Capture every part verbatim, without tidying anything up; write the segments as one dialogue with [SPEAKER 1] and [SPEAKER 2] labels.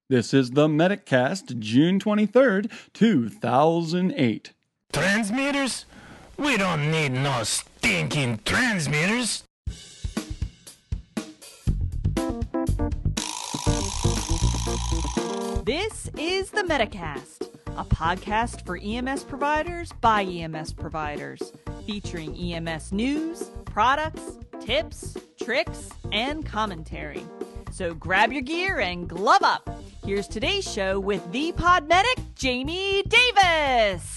[SPEAKER 1] This is the Medicast, June twenty-third, two thousand eight.
[SPEAKER 2] Transmitters? We don't need no stinking transmitters.
[SPEAKER 3] This is the Medicast, a podcast for E M S providers by E M S providers, featuring E M S news, products, tips, tricks, and commentary. So grab your gear and glove up. Here's today's show with the pod medic, Jamie Davis.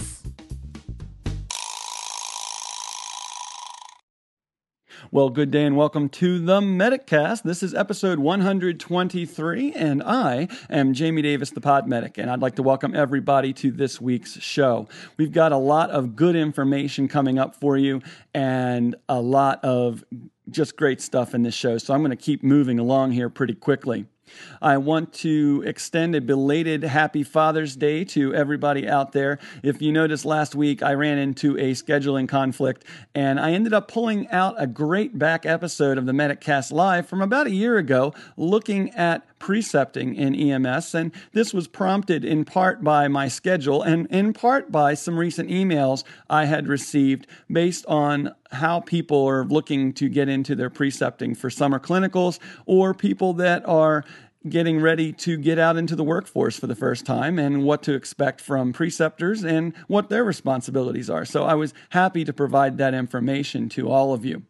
[SPEAKER 1] Well, good day and welcome to the Medicast. This is episode one hundred twenty-three, and I am Jamie Davis, the Pod Medic, and I'd like to welcome everybody to this week's show. We've got a lot of good information coming up for you and a lot of just great stuff in this show, so I'm going to keep moving along here pretty quickly. I want to extend a belated Happy Father's Day to everybody out there. If you noticed last week, I ran into a scheduling conflict, and I ended up pulling out a great back episode of the Medicast Live from about a year ago, looking at precepting in E M S, and this was prompted in part by my schedule and in part by some recent emails I had received based on how people are looking to get into their precepting for summer clinicals, or people that are getting ready to get out into the workforce for the first time and what to expect from preceptors and what their responsibilities are. So I was happy to provide that information to all of you.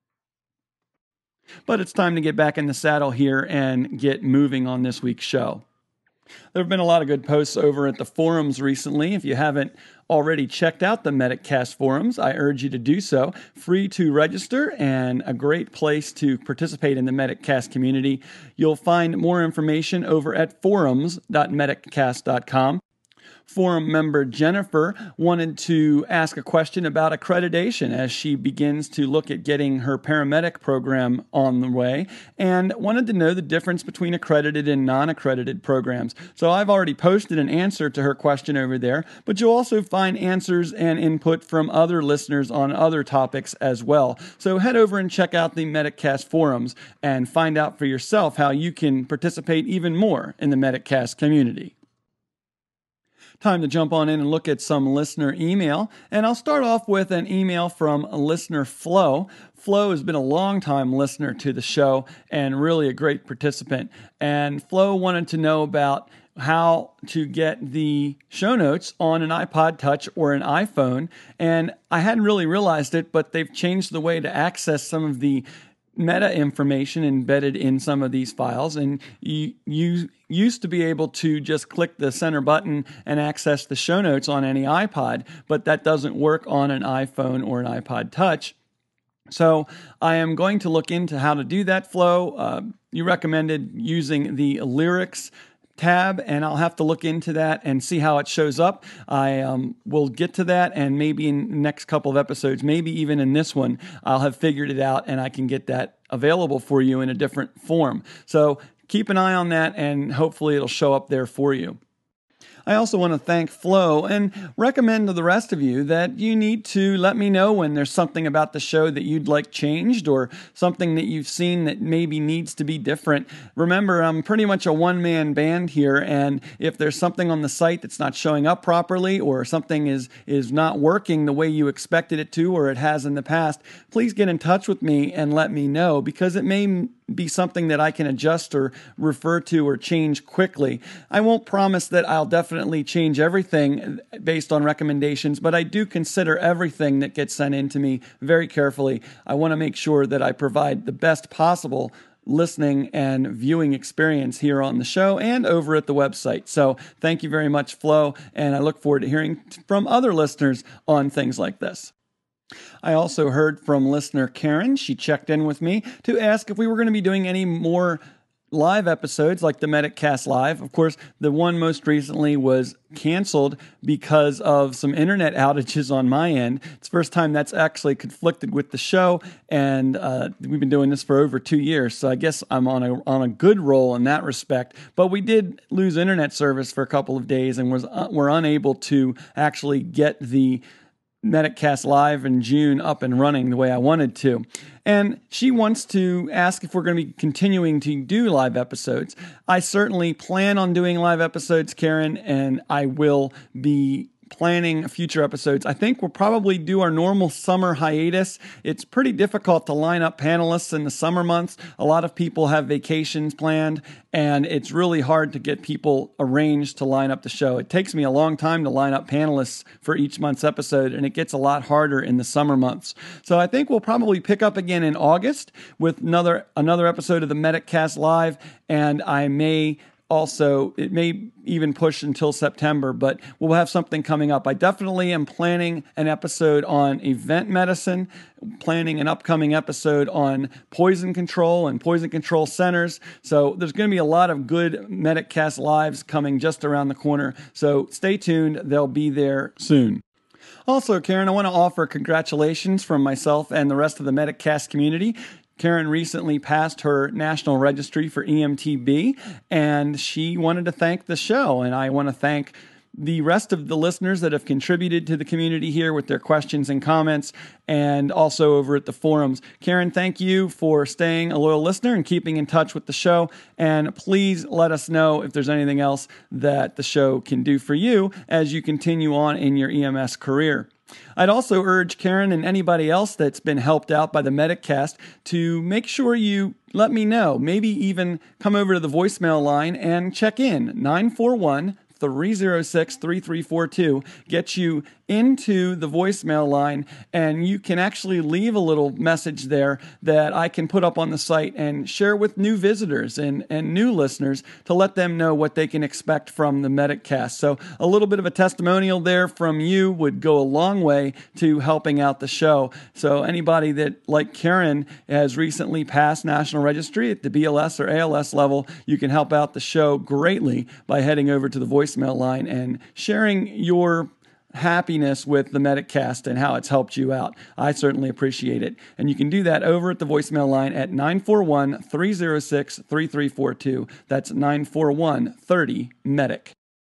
[SPEAKER 1] But it's time to get back in the saddle here and get moving on this week's show. There have been a lot of good posts over at the forums recently. If you haven't already checked out the Medicast forums, I urge you to do so. Free to register and a great place to participate in the Medicast community. You'll find more information over at forums dot medicast dot com. Forum member Jennifer wanted to ask a question about accreditation as she begins to look at getting her paramedic program on the way, and wanted to know the difference between accredited and non-accredited programs. So I've already posted an answer to her question over there, but you'll also find answers and input from other listeners on other topics as well. So head over and check out the Medicast forums and find out for yourself how you can participate even more in the Medicast community. Time to jump on in and look at some listener email. And I'll start off with an email from listener Flo. Flo has been a long-time listener to the show and really a great participant. And Flo wanted to know about how to get the show notes on an iPod Touch or an iPhone. And I hadn't really realized it, but they've changed the way to access some of the meta information embedded in some of these files, and you, you used to be able to just click the center button and access the show notes on any iPod, but that doesn't work on an iPhone or an iPod Touch. So I am going to look into how to do that, Flo. Uh, you recommended using the lyrics tab, and I'll have to look into that and see how it shows up. I um, will get to that, and maybe in the next couple of episodes, maybe even in this one, I'll have figured it out and I can get that available for you in a different form. So keep an eye on that, and hopefully it'll show up there for you. I also want to thank Flo and recommend to the rest of you that you need to let me know when there's something about the show that you'd like changed or something that you've seen that maybe needs to be different. Remember, I'm pretty much a one-man band here, and if there's something on the site that's not showing up properly or something is, is not working the way you expected it to or it has in the past, please get in touch with me and let me know, because it may be something that I can adjust or refer to or change quickly. I won't promise that I'll definitely change everything based on recommendations, but I do consider everything that gets sent in to me very carefully. I want to make sure that I provide the best possible listening and viewing experience here on the show and over at the website. So thank you very much, Flo, and I look forward to hearing from other listeners on things like this. I also heard from listener Karen. She checked in with me to ask if we were going to be doing any more live episodes like the Medicast Live. Of course, the one most recently was canceled because of some internet outages on my end. It's the first time that's actually conflicted with the show, and uh, we've been doing this for over two years, so I guess I'm on a on a good roll in that respect. But we did lose internet service for a couple of days and was uh, were unable to actually get the Medicast Live in June up and running the way I wanted to. And she wants to ask if we're going to be continuing to do live episodes. I certainly plan on doing live episodes, Karen, and I will be planning future episodes. I think we'll probably do our normal summer hiatus. It's pretty difficult to line up panelists in the summer months. A lot of people have vacations planned, and it's really hard to get people arranged to line up the show. It takes me a long time to line up panelists for each month's episode, and it gets a lot harder in the summer months. So I think we'll probably pick up again in August with another another episode of the Medicast Live, and I may Also, it may even push until September, but we'll have something coming up. I definitely am planning an episode on event medicine, planning an upcoming episode on poison control and poison control centers. So there's going to be a lot of good Medicast Lives coming just around the corner. So stay tuned. They'll be there soon. Also, Karen, I want to offer congratulations from myself and the rest of the Medicast community. Karen recently passed her national registry for E M T B, and she wanted to thank the show. And I want to thank the rest of the listeners that have contributed to the community here with their questions and comments, and also over at the forums. Karen, thank you for staying a loyal listener and keeping in touch with the show. And please let us know if there's anything else that the show can do for you as you continue on in your E M S career. I'd also urge Karen and anybody else that's been helped out by the Medicast to make sure you let me know. Maybe even come over to the voicemail line and check in. nine four one, three oh six, three three four two gets you into the voicemail line, and you can actually leave a little message there that I can put up on the site and share with new visitors and, and new listeners to let them know what they can expect from the Medicast. So a little bit of a testimonial there from you would go a long way to helping out the show. So anybody that, like Karen, has recently passed National Registry at the B L S or A L S level, you can help out the show greatly by heading over to the voicemail line and sharing your happiness with the Medicast and how it's helped you out. I certainly appreciate it. And you can do that over at the voicemail line at nine four one, three oh six, three three four two. That's nine four one, thirty, MEDIC.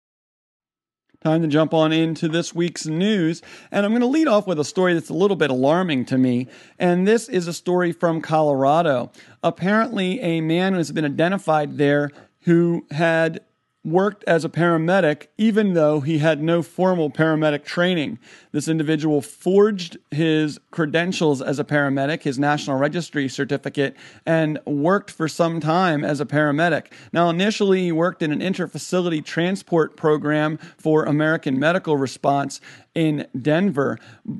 [SPEAKER 1] Time to jump on into this week's news. And I'm going to lead off with a story that's a little bit alarming to me. And this is a story from Colorado. Apparently, a man has been identified there who had worked as a paramedic, even though he had no formal paramedic training. This individual forged his credentials as a paramedic, his National Registry certificate, and worked for some time as a paramedic. Now, initially, he worked in an interfacility transport program for American Medical Response in Denver.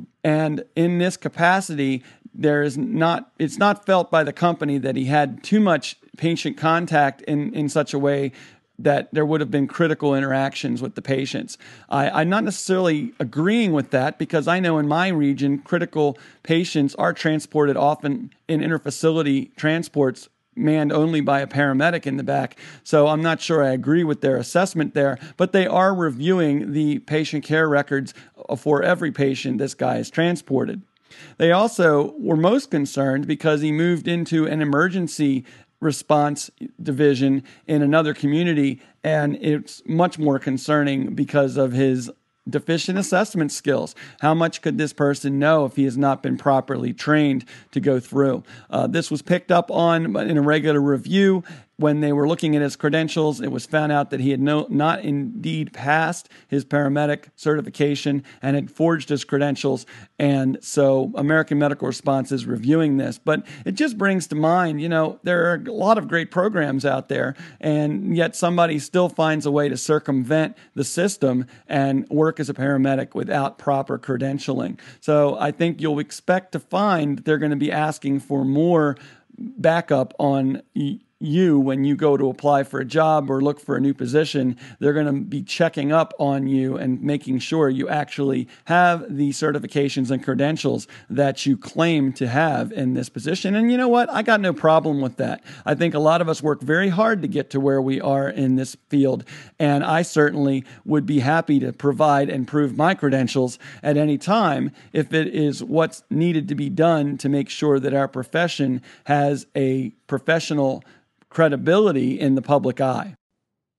[SPEAKER 1] And in this capacity, there is not, it's not felt by the company that he had too much patient contact in, in such a way that there would have been critical interactions with the patients. I, I'm not necessarily agreeing with that because I know in my region, critical patients are transported often in interfacility transports manned only by a paramedic in the back. So I'm not sure I agree with their assessment there, but they are reviewing the patient care records for every patient this guy is transported. They also were most concerned because he moved into an emergency response division in another community, and it's much more concerning because of his deficient assessment skills. How much could this person know if he has not been properly trained to go through? Uh, this was picked up on in a regular review. When they were looking at his credentials, it was found out that he had no, not indeed passed his paramedic certification and had forged his credentials. And so American Medical Response is reviewing this. But it just brings to mind, you know, there are a lot of great programs out there, and yet somebody still finds a way to circumvent the system and work as a paramedic without proper credentialing. So I think you'll expect to find they're going to be asking for more backup on you when you go to apply for a job or look for a new position. They're going to be checking up on you and making sure you actually have the certifications and credentials that you claim to have in this position. And you know what? I got no problem with that. I think a lot of us work very hard to get to where we are in this field, and I certainly would be happy to provide and prove my credentials at any time if it is what's needed to be done to make sure that our profession has a professional credibility in the public eye.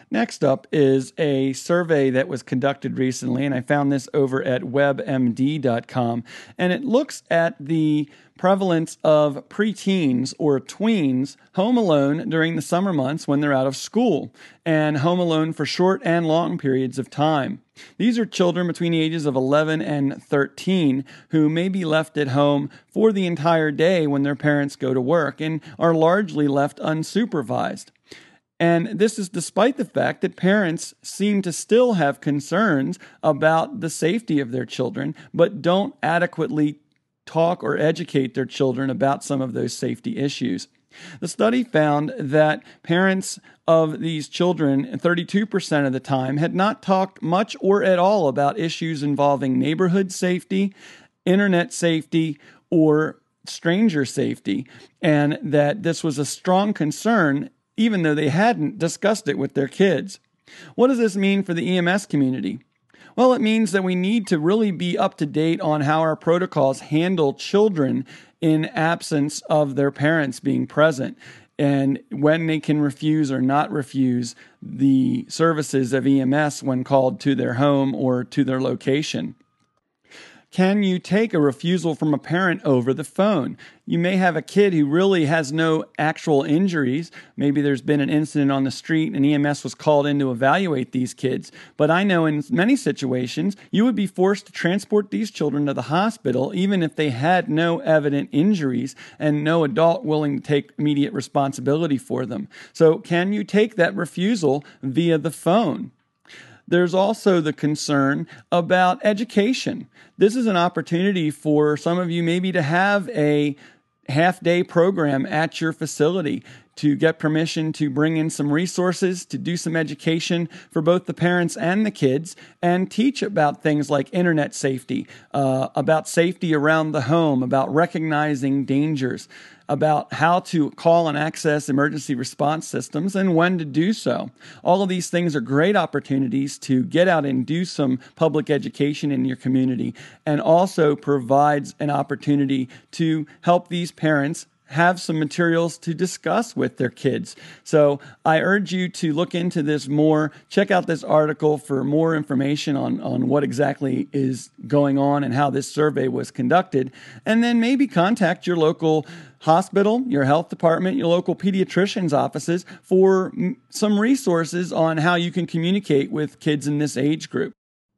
[SPEAKER 1] Next up is a survey that was conducted recently, and I found this over at web M D dot com, and it looks at the prevalence of preteens or tweens home alone during the summer months when they're out of school, and home alone for short and long periods of time. These are children between the ages of eleven and thirteen who may be left at home for the entire day when their parents go to work and are largely left unsupervised. And this is despite the fact that parents seem to still have concerns about the safety of their children, but don't adequately talk or educate their children about some of those safety issues. The study found that parents of these children, thirty-two percent of the time, had not talked much or at all about issues involving neighborhood safety, internet safety, or stranger safety, and that this was a strong concern even though they hadn't discussed it with their kids. What does this mean for the E M S community? Well, it means that we need to really be up to date on how our protocols handle children in absence of their parents being present, and when they can refuse or not refuse the services of E M S when called to their home or to their location. Can you take a refusal from a parent over the phone? You may have a kid who really has no actual injuries. Maybe there's been an incident on the street and E M S was called in to evaluate these kids. But I know in many situations, you would be forced to transport these children to the hospital even if they had no evident injuries and no adult willing to take immediate responsibility for them. So can you take that refusal via the phone? There's also the concern about education. This is an opportunity for some of you maybe to have a half-day program at your facility to get permission to bring in some resources, to do some education for both the parents and the kids, and teach about things like internet safety, uh, about safety around the home, about recognizing dangers, about how to call and access emergency response systems and when to do so. All of these things are great opportunities to get out and do some public education in your community, and also provides an opportunity to help these parents have some materials to discuss with their kids. So I urge you to look into this more. Check out this article for more information on, on what exactly is going on and how this survey was conducted. And then maybe contact your local hospital, your health department, your local pediatrician's offices for some resources on how you can communicate with kids in this age group.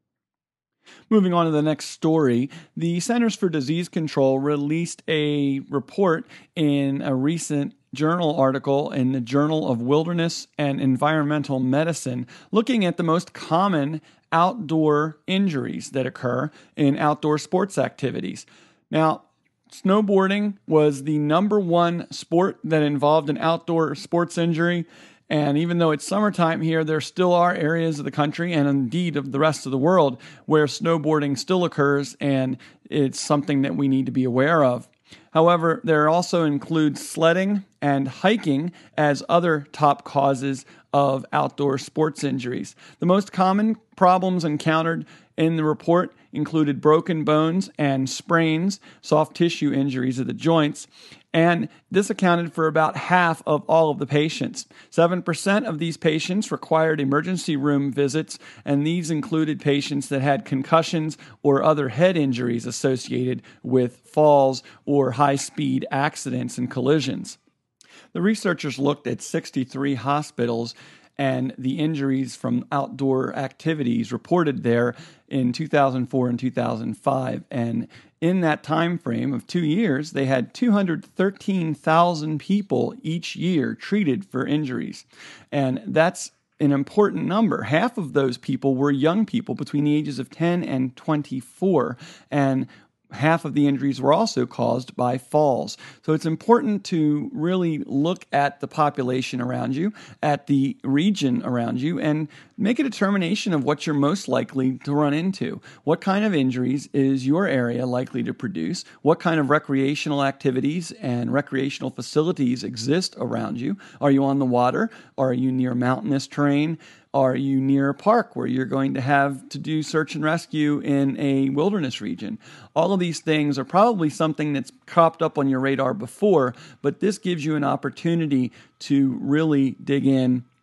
[SPEAKER 1] Moving on to the next story, the Centers for Disease Control released a report in a recent journal article in the Journal of Wilderness and Environmental Medicine looking at the most common outdoor injuries that occur in outdoor sports activities. Now, snowboarding was the number one sport that involved an outdoor sports injury. And even though it's summertime here, there still are areas of the country and indeed of the rest of the world where snowboarding still occurs, and it's something that we need to be aware of. However, there also includes sledding and hiking as other top causes of outdoor sports injuries. The most common problems encountered in the report included broken bones and sprains, soft tissue injuries of the joints, and this accounted for about half of all of the patients. seven percent of these patients required emergency room visits, and these included patients that had concussions or other head injuries associated with falls or high-speed accidents and collisions. The researchers looked at sixty-three hospitals and the injuries from outdoor activities reported there in two thousand four and two thousand five. And in that time frame of two years, they had two hundred thirteen thousand people each year treated for injuries. And that's an important number. Half of those people were young people between the ages of ten and twenty-four. And half of the injuries were also caused by falls. So it's important to really look at the population around you, at the region around you, and make a determination of what you're most likely to run into. What kind of injuries is your area likely to produce? What kind of recreational activities and recreational facilities exist around you? Are you on the water? Are you near mountainous terrain? Are you near a park where you're going to have to do search and rescue in a wilderness region? All of these things are probably something that's cropped up on your radar before, but this gives you an opportunity to really dig in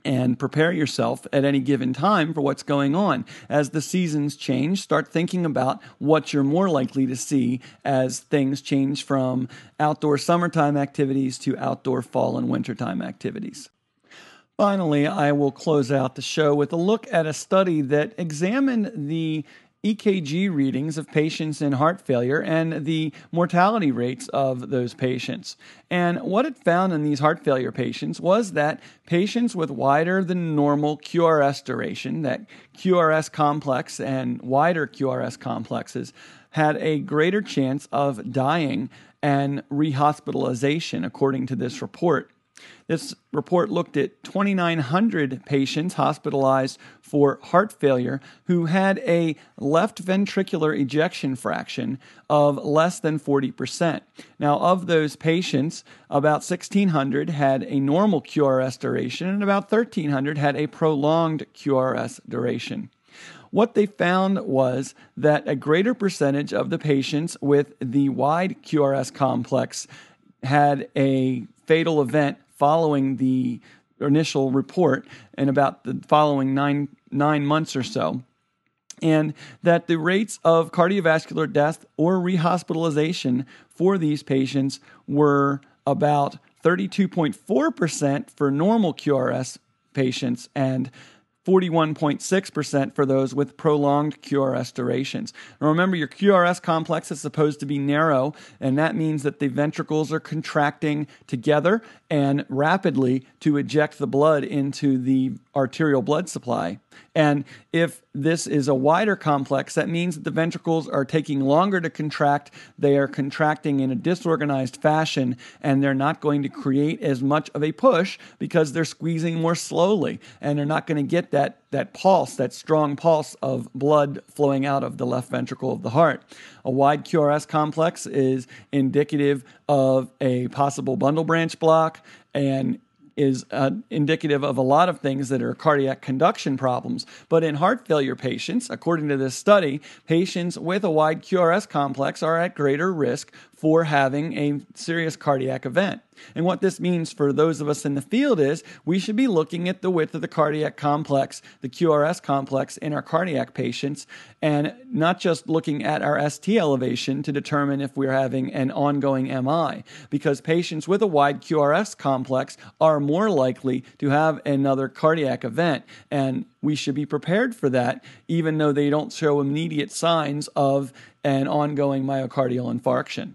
[SPEAKER 1] and prepare yourself at any given time for what's going on. As the seasons change, start thinking about what you're more likely to see as things change from outdoor summertime activities to outdoor fall and wintertime activities. Finally, I will close out the show with a look at a study that examined the E K G readings of patients in heart failure and the mortality rates of those patients. And what it found in these heart failure patients was that patients with wider than normal Q R S duration, that Q R S complex and wider Q R S complexes, had a greater chance of dying and rehospitalization, according to this report. This report looked at twenty-nine hundred patients hospitalized for heart failure who had a left ventricular ejection fraction of less than forty percent. Now, of those patients, about sixteen hundred had a normal Q R S duration and about thirteen hundred had a prolonged Q R S duration. What they found was that a greater percentage of the patients with the wide Q R S complex had a fatal event following the initial report in about the following nine nine months or so, and that the rates of cardiovascular death or rehospitalization for these patients were about thirty-two point four percent for normal Q R S patients and forty-one point six percent for those with prolonged Q R S durations. Now remember, your Q R S complex is supposed to be narrow, and that means that the ventricles are contracting together and rapidly to eject the blood into the arterial blood supply. And if this is a wider complex, that means that the ventricles are taking longer to contract. They are contracting in a disorganized fashion, and they're not going to create as much of a push because they're squeezing more slowly, and they're not going to get that, that pulse, that strong pulse of blood flowing out of the left ventricle of the heart. A wide Q R S complex is indicative of a possible bundle branch block and is uh, indicative of a lot of things that are cardiac conduction problems. But in heart failure patients, according to this study, patients with a wide Q R S complex are at greater risk for having a serious cardiac event. And what this means for those of us in the field is we should be looking at the width of the cardiac complex, the Q R S complex in our cardiac patients, and not just looking at our S T elevation to determine if we're having an ongoing M I, because patients with a wide Q R S complex are more likely to have another cardiac event, and we should be prepared for that, even though they don't show immediate signs of an ongoing myocardial infarction.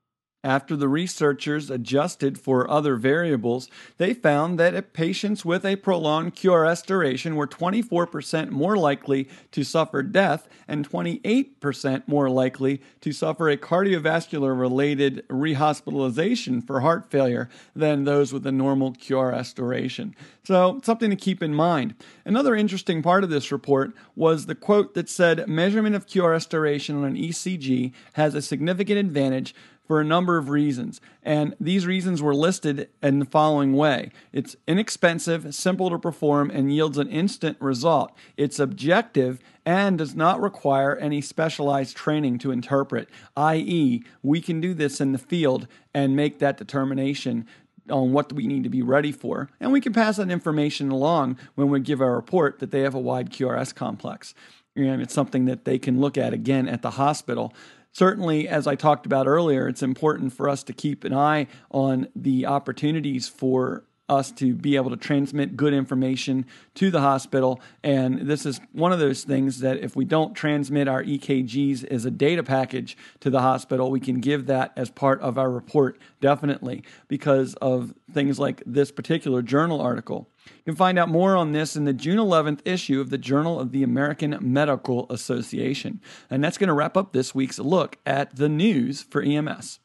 [SPEAKER 1] After the researchers adjusted for other variables, they found that patients with a prolonged Q R S duration were twenty-four percent more likely to suffer death and twenty-eight percent more likely to suffer a cardiovascular-related rehospitalization for heart failure than those with a normal Q R S duration. So, something to keep in mind. Another interesting part of this report was the quote that said, measurement of Q R S duration on an E C G has a significant advantage for a number of reasons, and these reasons were listed in the following way. It's inexpensive, simple to perform, and yields an instant result. It's objective and does not require any specialized training to interpret, that is, we can do this in the field and make that determination on what we need to be ready for, and we can pass that information along when we give our report that they have a wide Q R S complex. And it's something that they can look at again at the hospital. Certainly, as I talked about earlier, it's important for us to keep an eye on the opportunities for us to be able to transmit good information to the hospital. And this is one of those things that if we don't transmit our E K Gs as a data package to the hospital, we can give that as part of our report, definitely, because of things like this particular journal article. You can find out more on this in the June eleventh issue of the Journal of the American Medical Association. And that's going to wrap up this week's look at the news for E M S.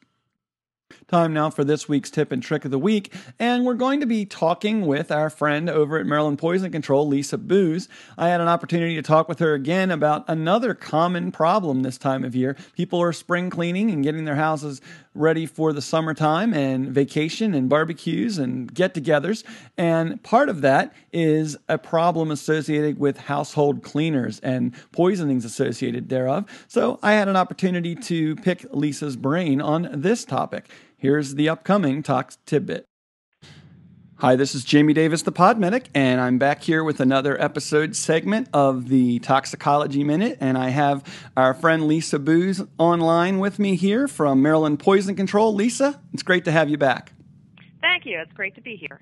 [SPEAKER 1] Time now for this week's tip and trick of the week, and we're going to be talking with our friend over at Maryland Poison Control, Lisa Booz. I had an opportunity to talk with her again about another common problem this time of year. People are spring cleaning and getting their houses ready for the summertime and vacation and barbecues and get-togethers, and part of that is a problem associated with household cleaners and poisonings associated thereof. So I had an opportunity to pick Lisa's brain on this topic. Here's the upcoming Tox Tidbit. Hi, this is Jamie Davis, the Pod Medic, and I'm back here with another episode segment of the Toxicology Minute, and I have our friend Lisa Booz online with me here from Maryland Poison Control. Lisa, it's great to have you back.
[SPEAKER 4] Thank you. It's great to be here.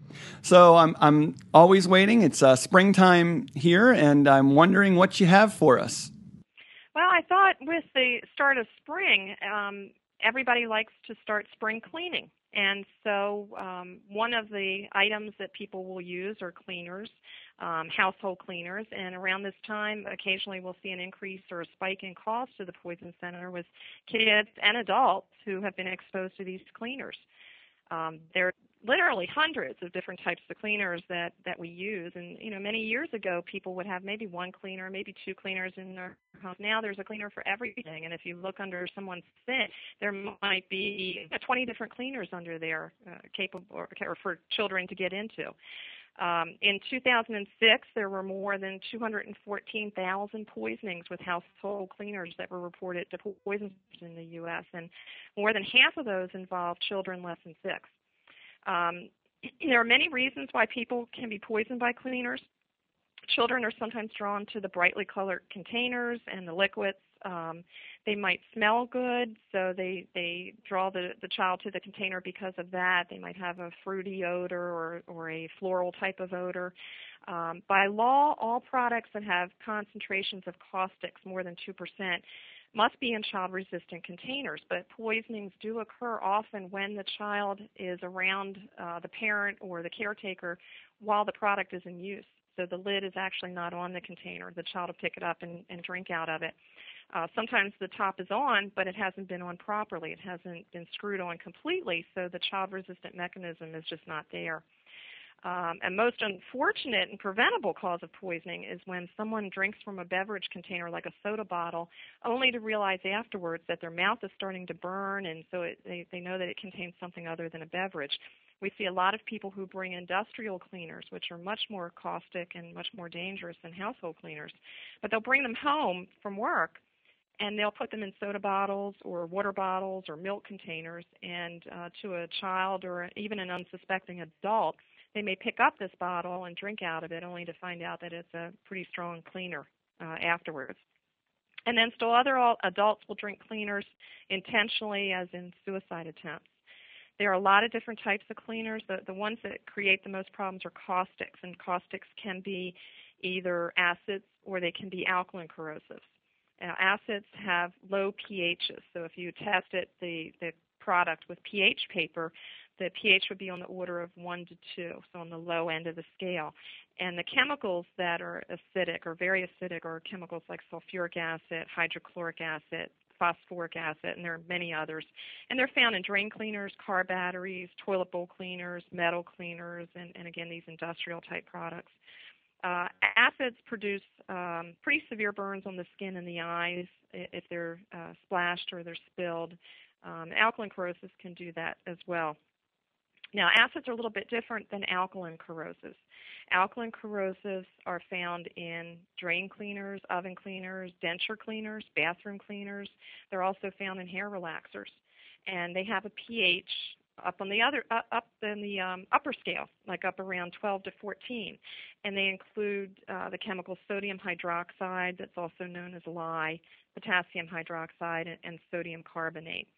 [SPEAKER 1] So I'm I'm always waiting. It's uh, springtime here, and I'm wondering what you have for us.
[SPEAKER 4] Well, I thought with the start of spring, um, everybody likes to start spring cleaning. And so um, one of the items that people will use are cleaners, um, household cleaners. And around this time, occasionally we'll see an increase or a spike in calls to the Poison Center with kids and adults who have been exposed to these cleaners. Um, there are literally hundreds of different types of cleaners that, that we use. And, you know, many years ago, people would have maybe one cleaner, maybe two cleaners in their home. Now there's a cleaner for everything. And if you look under someone's sink, there might be twenty different cleaners under there uh, capable or, or for children to get into. Um, in two thousand six, there were more than two hundred fourteen thousand poisonings with household cleaners that were reported to poison in the U S, and more than half of those involved children less than six. Um, there are many reasons why people can be poisoned by cleaners. Children are sometimes drawn to the brightly colored containers and the liquids. Um, they might smell good, so they, they draw the, the child to the container because of that. They might have a fruity odor or, or a floral type of odor. Um, by law, all products that have concentrations of caustics more than two percent must be in child-resistant containers, but poisonings do occur often when the child is around uh, the parent or the caretaker while the product is in use. So the lid is actually not on the container. The child will pick it up and, and drink out of it. Uh, sometimes the top is on, but it hasn't been on properly. It hasn't been screwed on completely, so the child-resistant mechanism is just not there. Um, and most unfortunate and preventable cause of poisoning is when someone drinks from a beverage container like a soda bottle, only to realize afterwards that their mouth is starting to burn, and so it, they, they know that it contains something other than a beverage. We see a lot of people who bring industrial cleaners, which are much more caustic and much more dangerous than household cleaners, but they'll bring them home from work, and they'll put them in soda bottles or water bottles or milk containers, and uh, to a child or even an unsuspecting adult, they may pick up this bottle and drink out of it only to find out that it's a pretty strong cleaner uh, afterwards. And then still other adults will drink cleaners intentionally, as in suicide attempts. There are a lot of different types of cleaners. The, the ones that create the most problems are caustics, and caustics can be either acids or they can be alkaline corrosives. Now, acids have low pHs, so if you tested the, the product with pH paper, the pH would be on the order of one to two, so on the low end of the scale. And the chemicals that are acidic or very acidic are chemicals like sulfuric acid, hydrochloric acid, phosphoric acid, and there are many others. And they're found in drain cleaners, car batteries, toilet bowl cleaners, metal cleaners, and, and again, these industrial type products. Uh, acids produce um, pretty severe burns on the skin and the eyes if they're uh, splashed or they're spilled. Um, alkaline corrosives can do that as well. Now, acids are a little bit different than alkaline corrosives. Alkaline corrosives are found in drain cleaners, oven cleaners, denture cleaners, bathroom cleaners. They're also found in hair relaxers, and they have a pH up on the other uh, up in the um, upper scale, like up around twelve to fourteen, and they include uh, the chemical sodium hydroxide, that's also known as lye, potassium hydroxide, and, and sodium carbonate.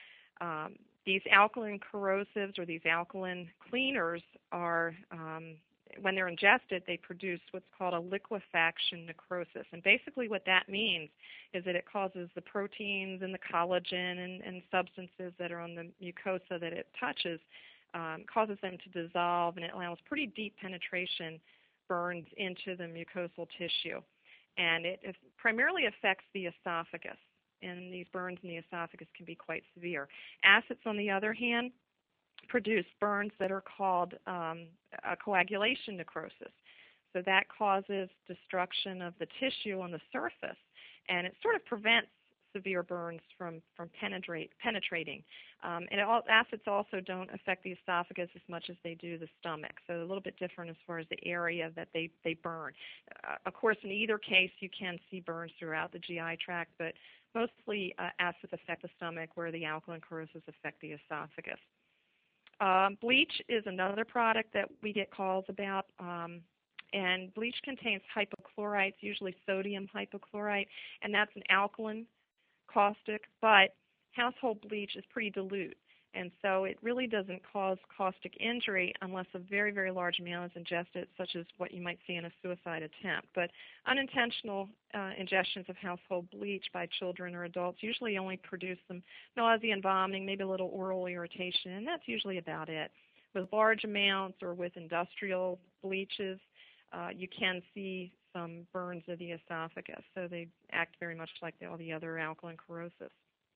[SPEAKER 4] Um, these alkaline corrosives or these alkaline cleaners are, um, when they're ingested, they produce what's called a liquefaction necrosis. And basically what that means is that it causes the proteins and the collagen and, and substances that are on the mucosa that it touches, um, causes them to dissolve, and it allows pretty deep penetration burns into the mucosal tissue. And it, it primarily affects the esophagus. And these burns in the esophagus can be quite severe. Acids, on the other hand, produce burns that are called um, a coagulation necrosis. So that causes destruction of the tissue on the surface, and it sort of prevents severe burns from, from penetrate, penetrating. Um, and it all, acids also don't affect the esophagus as much as they do the stomach, so a little bit different as far as the area that they, they burn. Uh, of course, in either case, you can see burns throughout the G I tract, but mostly uh, acids affect the stomach, where the alkaline corrosives affect the esophagus. Um, bleach is another product that we get calls about, um, and bleach contains hypochlorite, usually sodium hypochlorite, and that's an alkaline caustic, but household bleach is pretty dilute, and so it really doesn't cause caustic injury unless a very, very large amount is ingested, such as what you might see in a suicide attempt. But unintentional uh, ingestions of household bleach by children or adults usually only produce some nausea and vomiting, maybe a little oral irritation, and that's usually about it. With large amounts or with industrial bleaches, uh, you can see some burns of the esophagus, so they act very much like all the other alkaline corrosives.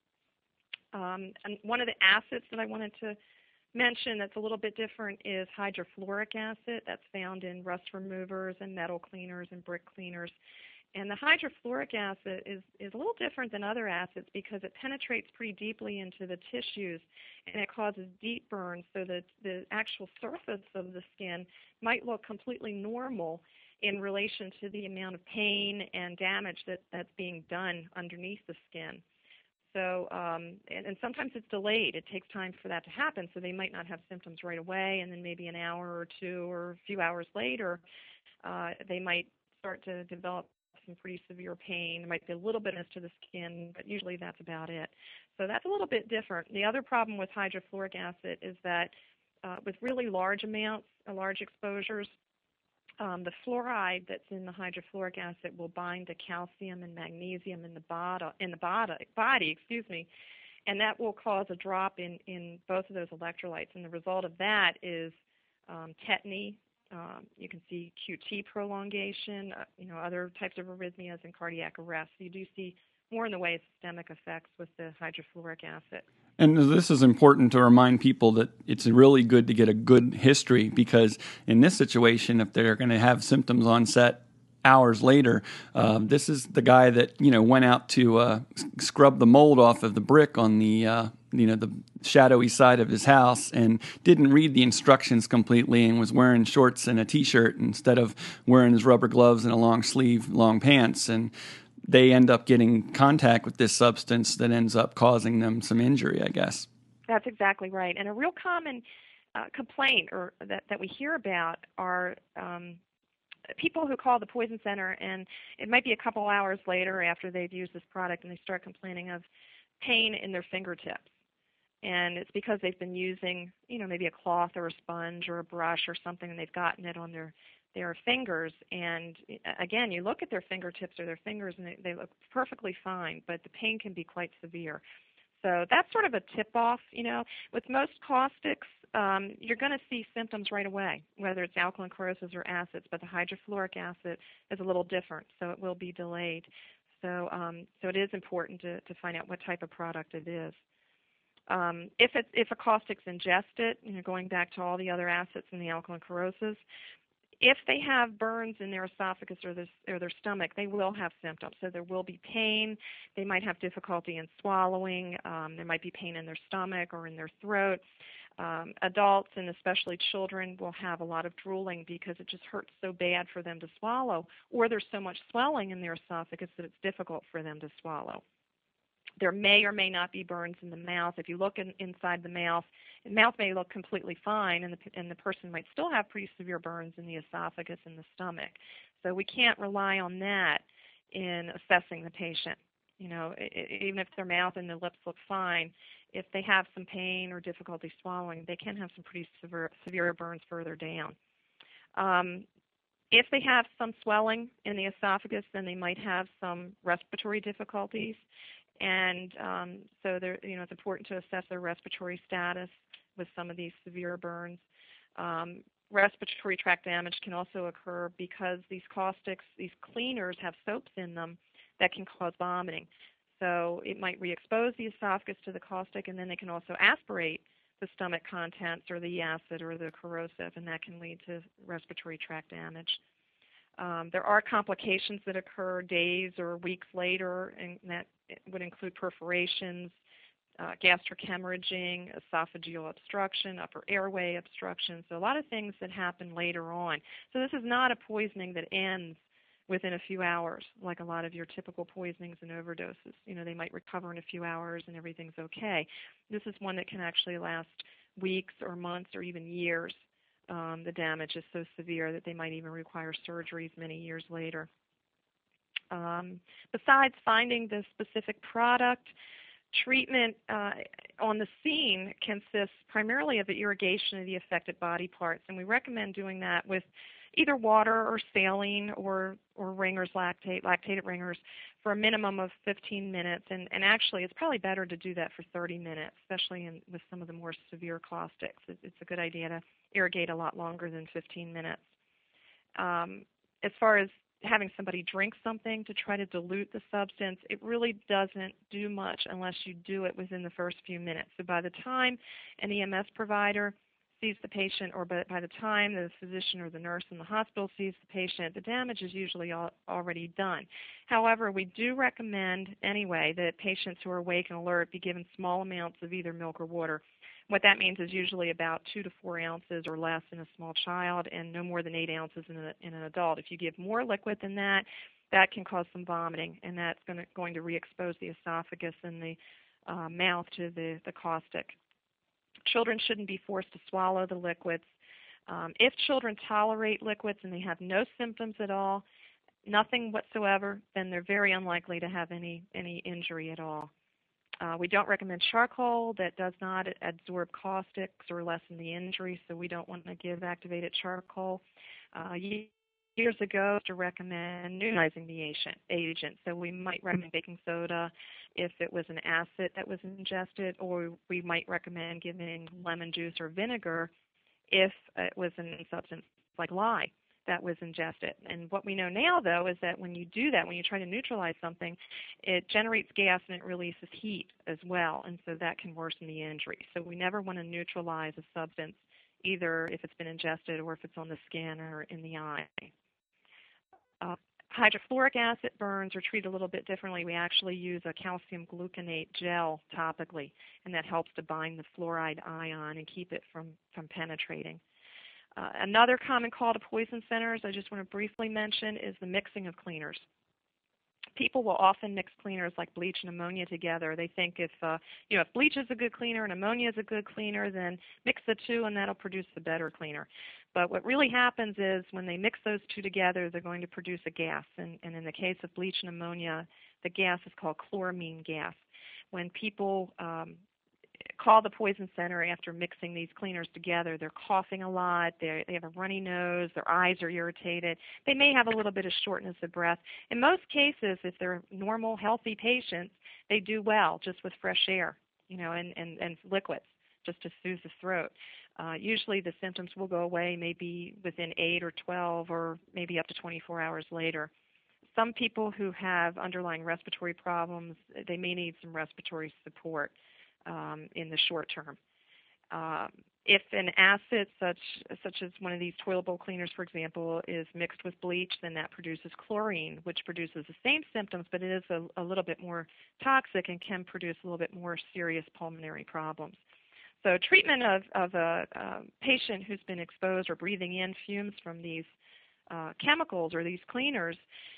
[SPEAKER 4] Um, and one of the acids that I wanted to mention that's a little bit different is hydrofluoric acid. That's found in rust removers and metal cleaners and brick cleaners. And the hydrofluoric acid is, is a little different than other acids because it penetrates pretty deeply into the tissues and it causes deep burns, so that the actual surface of the skin might look completely normal in relation to the amount of pain and damage that, that's being done underneath the skin. So, um, and, and sometimes it's delayed. It takes time for that to happen, so they might not have symptoms right away, and then maybe an hour or two or a few hours later, uh, they might start to develop some pretty severe pain. There might be a little bit to the skin, but usually that's about it. So that's a little bit different. The other problem with hydrofluoric acid is that uh, with really large amounts, uh, large exposures, Um, the fluoride that's in the hydrofluoric acid will bind to calcium and magnesium in the body, in the body, body, excuse me, and that will cause a drop in, in both of those electrolytes. And the result of that is um, tetany. Um, you can see Q T prolongation, uh, you know, other types of arrhythmias and cardiac arrest. So you do see more in the way of systemic effects with the hydrofluoric acid.
[SPEAKER 1] And this is important to remind people that it's really good to get a good history, because in this situation, if they're going to have symptoms onset hours later, um, this is the guy that, you know, went out to uh, scrub the mold off of the brick on the, uh, you know, the shadowy side of his house and didn't read the instructions completely and was wearing shorts and a T-shirt instead of wearing his rubber gloves and a long sleeve, long pants. And they end up getting contact with this substance that ends up causing them some injury, I guess.
[SPEAKER 4] That's exactly right. And a real common uh, complaint or that, that we hear about are um, people who call the poison center, and it might be a couple hours later after they've used this product, and they start complaining of pain in their fingertips. And it's because they've been using, you know, maybe a cloth or a sponge or a brush or something, and they've gotten it on their their fingers, and again, you look at their fingertips or their fingers and they, they look perfectly fine, but the pain can be quite severe. So that's sort of a tip-off. You know, with most caustics, um, you're going to see symptoms right away, whether it's alkaline corrosives or acids, but the hydrofluoric acid is a little different, so it will be delayed. So, um, so it is important to, to find out what type of product it is. Um, if, it's, if a caustic's ingested, you know, going back to all the other acids in the alkaline corrosives, if they have burns in their esophagus or their, or their stomach, they will have symptoms. So there will be pain. They might have difficulty in swallowing. Um, there might be pain in their stomach or in their throat. Um, adults and especially children will have a lot of drooling because it just hurts so bad for them to swallow, or there's so much swelling in their esophagus that it's difficult for them to swallow. There may or may not be burns in the mouth. If you look in, inside the mouth, the mouth may look completely fine, and the, and the person might still have pretty severe burns in the esophagus and the stomach. So we can't rely on that in assessing the patient. You know, it, even if their mouth and their lips look fine, if they have some pain or difficulty swallowing, they can have some pretty severe, severe burns further down. Um, if they have some swelling in the esophagus, then they might have some respiratory difficulties. And um, so there, you know, it's important to assess their respiratory status with some of these severe burns. Um, respiratory tract damage can also occur because these caustics, these cleaners have soaps in them that can cause vomiting. So it might re-expose the esophagus to the caustic, and then they can also aspirate the stomach contents or the acid or the corrosive, and that can lead to respiratory tract damage. Um, there are complications that occur days or weeks later, and that would include perforations, uh, gastric hemorrhaging, esophageal obstruction, upper airway obstruction, so a lot of things that happen later on. So this is not a poisoning that ends within a few hours, like a lot of your typical poisonings and overdoses. You know, they might recover in a few hours and everything's okay. This is one that can actually last weeks or months or even years. Um, the damage is so severe that they might even require surgeries many years later. Um, besides finding the specific product, treatment uh, on the scene consists primarily of the irrigation of the affected body parts, and we recommend doing that with either water or saline or, or ringers, lactate, lactated ringers for a minimum of fifteen minutes. And, and actually, it's probably better to do that for thirty minutes, especially in, with some of the more severe caustics. It, it's a good idea to irrigate a lot longer than fifteen minutes. Um, as far as having somebody drink something to try to dilute the substance, it really doesn't do much unless you do it within the first few minutes. So by the time an E M S provider sees the patient, or by, by the time the physician or the nurse in the hospital sees the patient, the damage is usually all, already done. However, we do recommend anyway that patients who are awake and alert be given small amounts of either milk or water. What that means is usually about two to four ounces or less in a small child, and no more than eight ounces in, a, in an adult. If you give more liquid than that, that can cause some vomiting, and that's going to, going to re-expose the esophagus and the uh, mouth to the, the caustic. Children shouldn't be forced to swallow the liquids. Um, if children tolerate liquids and they have no symptoms at all, nothing whatsoever, then they're very unlikely to have any, any injury at all. Uh, we don't recommend charcoal. That does not absorb caustics or lessen the injury, so we don't want to give activated charcoal. Uh, years ago, to recommend neutralizing the agent, so we might recommend baking soda if it was an acid that was ingested, or we might recommend giving lemon juice or vinegar if it was a substance like lye that was ingested. And what we know now, though, is that when you do that, when you try to neutralize something, it generates gas and it releases heat as well, and so that can worsen the injury. So we never want to neutralize a substance, either if it's been ingested or if it's on the skin or in the eye. Uh, hydrofluoric acid burns are treated a little bit differently. We actually use a calcium gluconate gel topically, and that helps to bind the fluoride ion and keep it from, from penetrating. Uh, another common call to poison centers I just want to briefly mention is the mixing of cleaners. People will often mix cleaners like bleach and ammonia together. They think if uh, you know if bleach is a good cleaner and ammonia is a good cleaner, then mix the two and that'll produce the better cleaner. But what really happens is when they mix those two together, they're going to produce a gas. And, and in the case of bleach and ammonia, the gas is called chloramine gas. When people um, call the poison center after mixing these cleaners together, they're coughing a lot, they they have a runny nose, their eyes are irritated, they may have a little bit of shortness of breath. In most cases, if they're normal, healthy patients, they do well just with fresh air, you know, and, and, and liquids just to soothe the throat. Uh, usually the symptoms will go away maybe within eight or twelve or maybe up to twenty-four hours later. Some people who have underlying respiratory problems, they may need some respiratory support Um, in the short term. Um, if an acid such such as one of these toilet bowl cleaners, for example, is mixed with bleach, then that produces chlorine, which produces the same symptoms, but it is a, a little bit more toxic and can produce a little bit more serious pulmonary problems. So treatment of, of a, a patient who's been exposed or breathing in fumes from these uh, chemicals or these cleaners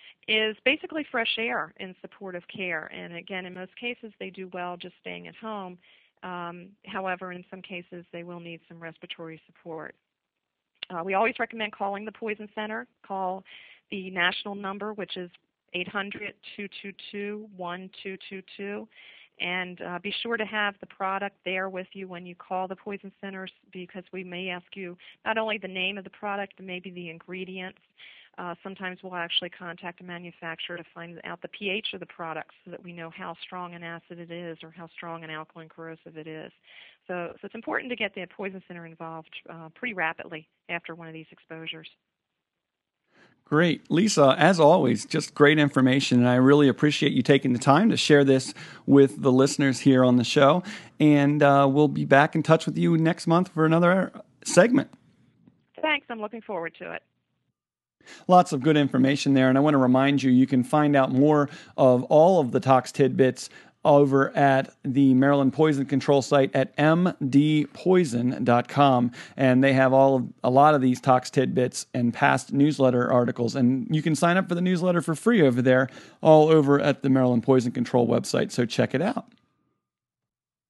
[SPEAKER 4] is basically fresh air in supportive care. And again, in most cases, they do well just staying at home. Um, however, in some cases, they will need some respiratory support. Uh, we always recommend calling the Poison Center. Call the national number, which is eight hundred, two two two, one two two two. And uh, be sure to have the product there with you when you call the Poison Centers, because we may ask you not only the name of the product, but maybe the ingredients. Uh, sometimes we'll actually contact a manufacturer to find out the pH of the product so that we know how strong an acid it is or how strong an alkaline corrosive it is. So, so it's important to get the Poison Center involved uh, pretty rapidly after one of these exposures.
[SPEAKER 1] Great. Lisa, as always, just great information, and I really appreciate you taking the time to share this with the listeners here on the show. And uh, we'll be back in touch with you next month for another segment.
[SPEAKER 4] Thanks. I'm looking forward to it.
[SPEAKER 1] Lots of good information there, and I want to remind you, you can find out more of all of the Tox Tidbits over at the Maryland Poison Control site at m d poison dot com, and they have all of, a lot of these Tox Tidbits and past newsletter articles, and you can sign up for the newsletter for free over there, all over at the Maryland Poison Control website, so check it out.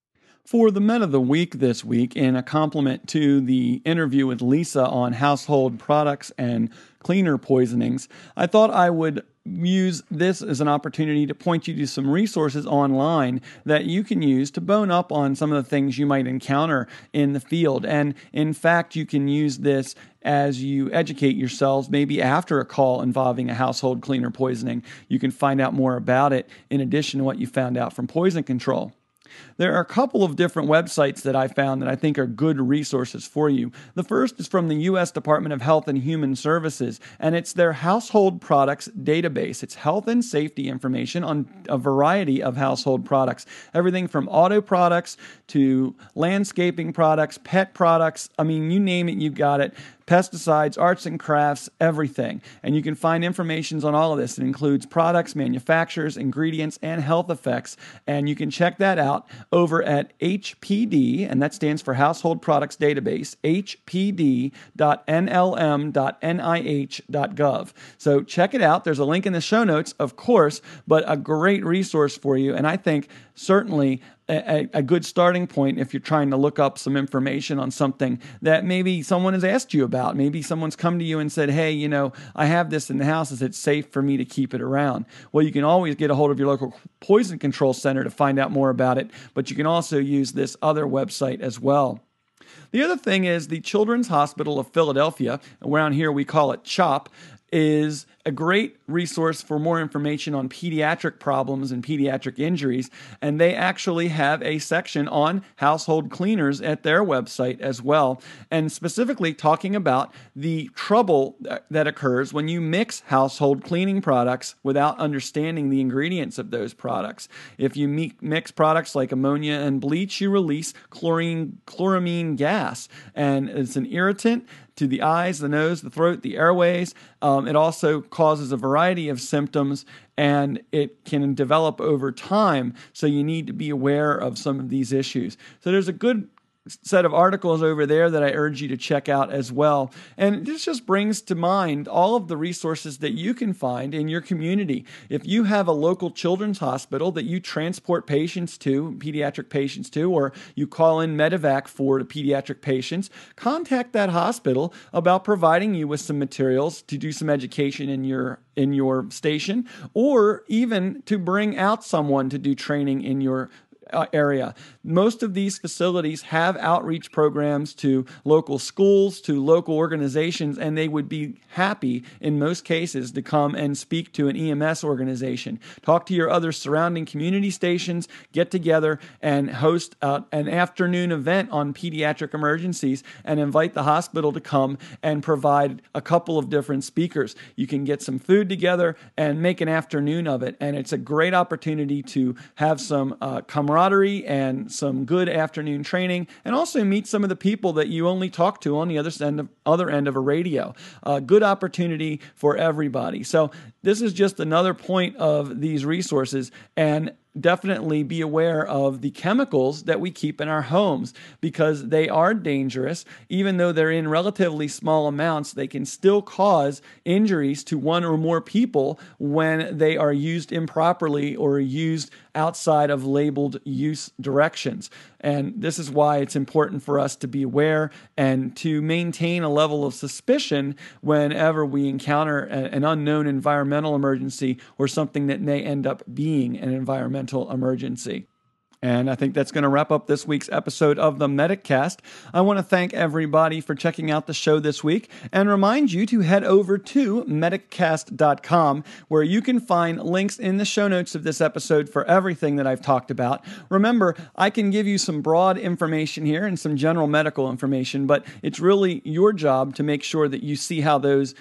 [SPEAKER 1] For the Med of the Week this week, in a compliment to the interview with Lisa on household products and cleaner poisonings, I thought I would use this as an opportunity to point you to some resources online that you can use to bone up on some of the things you might encounter in the field. And in fact, you can use this as you educate yourselves, maybe after a call involving a household cleaner poisoning. You can find out more about it in addition to what you found out from poison control. There are a couple of different websites that I found that I think are good resources for you. The first is from the U S Department of Health and Human Services, and it's their household products database. It's health and safety information on a variety of household products, everything from auto products to landscaping products, pet products. I mean, you name it, you've got it. Pesticides, arts and crafts, everything. And you can find information on all of this. It includes products, manufacturers, ingredients, and health effects. And you can check that out over at H P D, and that stands for Household Products Database, h p d dot n l m dot n i h dot gov. So check it out. There's a link in the show notes, of course, but a great resource for you. And I think certainly A, a good starting point if you're trying to look up some information on something that maybe someone has asked you about. Maybe someone's come to you and said, hey, you know, I have this in the house. Is it safe for me to keep it around? Well, you can always get a hold of your local poison control center to find out more about it, but you can also use this other website as well. The other thing is the Children's Hospital of Philadelphia, around here we call it CHOP, is a great resource for more information on pediatric problems and pediatric injuries, and they actually have a section on household cleaners at their website as well, and specifically talking about the trouble that occurs when you mix household cleaning products without understanding the ingredients of those products. If you mix products like ammonia and bleach, you release chlorine, chloramine gas, and it's an irritant to the eyes, the nose, the throat, the airways. Um, it also causes a variety of symptoms, and it can develop over time, so you need to be aware of some of these issues. So there's a good set of articles over there that I urge you to check out as well. And this just brings to mind all of the resources that you can find in your community. If you have a local children's hospital that you transport patients to, pediatric patients to, or you call in Medevac for the pediatric patients, contact that hospital about providing you with some materials to do some education in your in your station, or even to bring out someone to do training in your Uh, area. Most of these facilities have outreach programs to local schools, to local organizations, and they would be happy in most cases to come and speak to an E M S organization. Talk to your other surrounding community stations, get together and host uh, an afternoon event on pediatric emergencies and invite the hospital to come and provide a couple of different speakers. You can get some food together and make an afternoon of it, and it's a great opportunity to have some uh, camaraderie and some good afternoon training, and also meet some of the people that you only talk to on the other end of, other end of a radio. A good opportunity for everybody. So this is just another point of these resources, and definitely be aware of the chemicals that we keep in our homes, because they are dangerous. Even though they're in relatively small amounts, they can still cause injuries to one or more people when they are used improperly or used outside of labeled use directions. And this is why it's important for us to be aware and to maintain a level of suspicion whenever we encounter a, an unknown environmental emergency or something that may end up being an environmental emergency. And I think that's going to wrap up this week's episode of the MedicCast. I want to thank everybody for checking out the show this week and remind you to head over to mediccast dot com, where you can find links in the show notes of this episode for everything that I've talked about. Remember, I can give you some broad information here and some general medical information, but it's really your job to make sure that you see how those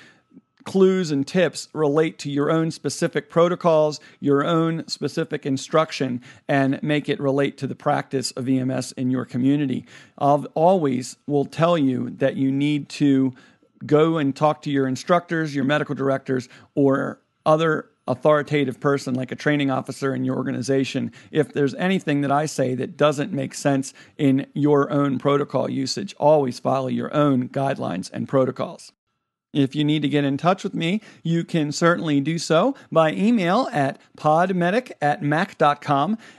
[SPEAKER 1] clues and tips relate to your own specific protocols, your own specific instruction, and make it relate to the practice of E M S in your community. I'll always will tell you that you need to go and talk to your instructors, your medical directors, or other authoritative person like a training officer in your organization if there's anything that I say that doesn't make sense in your own protocol usage. Always follow your own guidelines and protocols. If you need to get in touch with me, you can certainly do so by email at podmedic at mac dot com.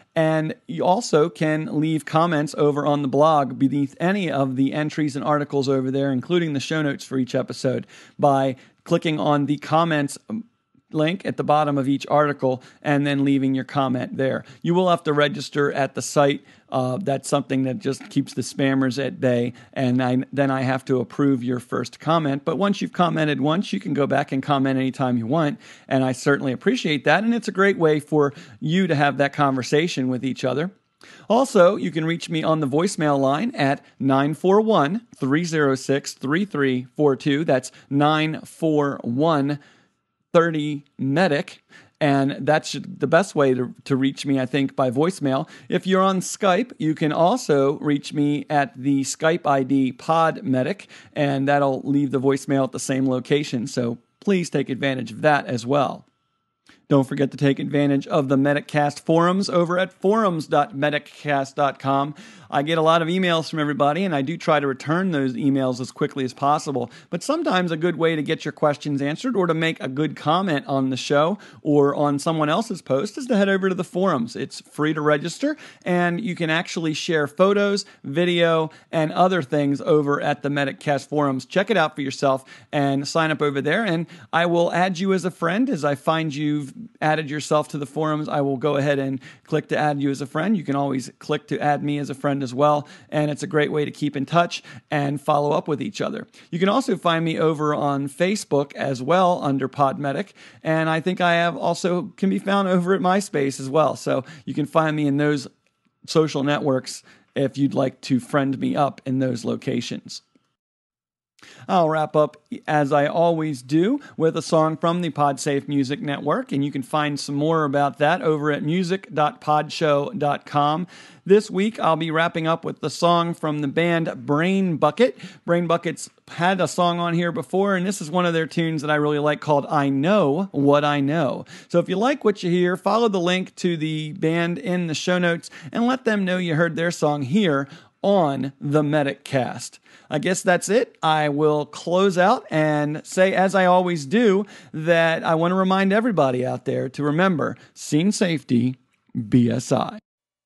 [SPEAKER 1] And you also can leave comments over on the blog beneath any of the entries and articles over there, including the show notes for each episode, by clicking on the comments link at the bottom of each article and then leaving your comment there. You will have to register at the site. Uh, that's something that just keeps the spammers at bay, and I, then I have to approve your first comment. But once you've commented once, you can go back and comment anytime you want, and I certainly appreciate that, and it's a great way for you to have that conversation with each other. Also, you can reach me on the voicemail line at nine four one, three oh six, three three four two. That's nine four one, thirty medic. And that's the best way to, to reach me, I think, by voicemail. If you're on Skype, you can also reach me at the Skype I D PodMedic, and that'll leave the voicemail at the same location. So please take advantage of that as well. Don't forget to take advantage of the MedicCast forums over at forums dot mediccast dot com. I get a lot of emails from everybody, and I do try to return those emails as quickly as possible. But sometimes a good way to get your questions answered or to make a good comment on the show or on someone else's post is to head over to the forums. It's free to register, and you can actually share photos, video, and other things over at the MedicCast forums. Check it out for yourself and sign up over there, and I will add you as a friend. As I find you've added yourself to the forums, I will go ahead and click to add you as a friend. You can always click to add me as a friend as well, and it's a great way to keep in touch and follow up with each other. You can also find me over on Facebook as well under PodMedic, and I think I have also can be found over at MySpace as well. So you can find me in those social networks if you'd like to friend me up in those locations. I'll wrap up, as I always do, with a song from the PodSafe Music Network, and you can find some more about that over at music dot podshow dot com. This week, I'll be wrapping up with the song from the band Brain Bucket. Brain Bucket's had a song on here before, and this is one of their tunes that I really like called I Know What I Know. So if you like what you hear, follow the link to the band in the show notes and let them know you heard their song here on the MedicCast. I guess that's it. I will close out and say, as I always do, that I want to remind everybody out there to remember Scene Safety B S I.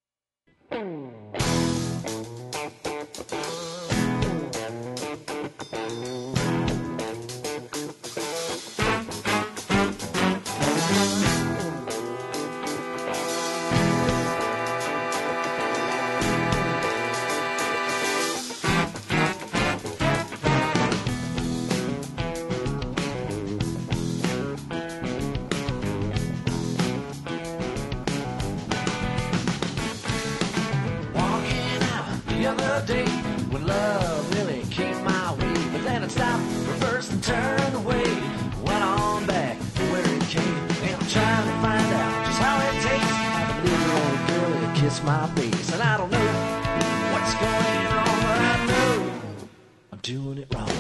[SPEAKER 5] My face, and I don't know what's going on, but I know I'm doing it wrong.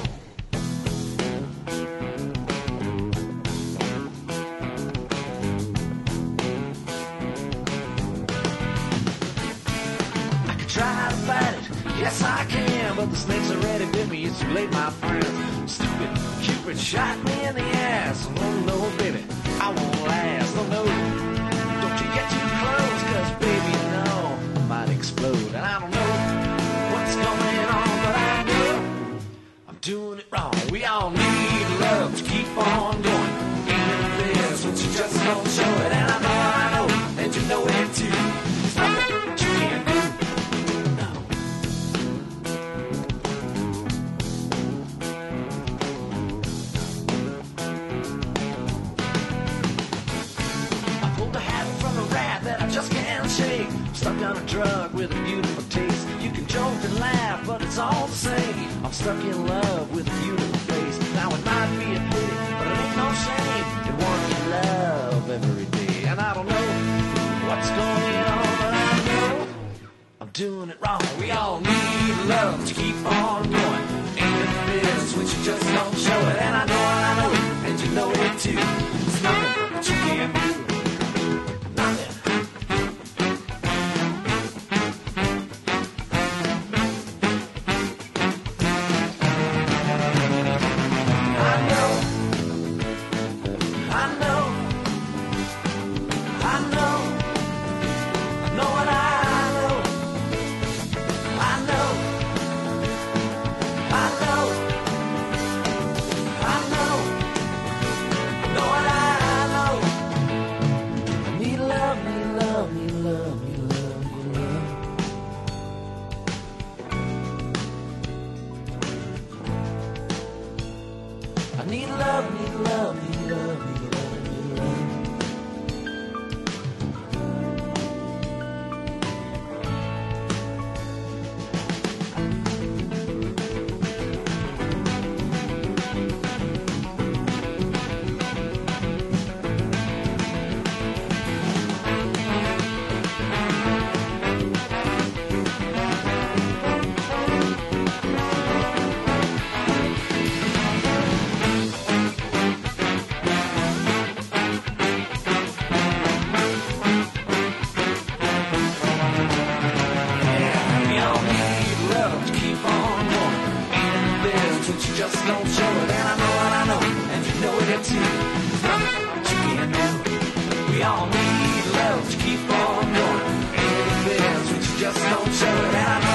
[SPEAKER 5] I can try to fight it, yes I can, but the snake's already bit me. It's too late, my friend. Stupid Cupid shot me in the ass. Oh no, baby, I won't last. Oh no, don't you get too close, cause baby, might explode, and I don't know what's going on, but I know I'm doing it wrong. We all need love to keep on going. Ain't this, but you just don't show it, and I know, I know, and you know it too. There's nothing that you can't do. No. I pulled a habit from a rat that I just can't shake. Stuck on a drug with a beautiful taste. You can joke and laugh, but it's all the same. I'm stuck in love with a beautiful face. Now it might be a pity, but it ain't no shame in wanting love every day. And I don't know what's going on, but I know I'm doing it wrong. We all need love to keep on going. Ain't it this, which you just don't show it. And I know it, I know it, and you know it too. There's nothing that you can't do. I know all need love to keep on going. And it bends, but you just don't show it. And I know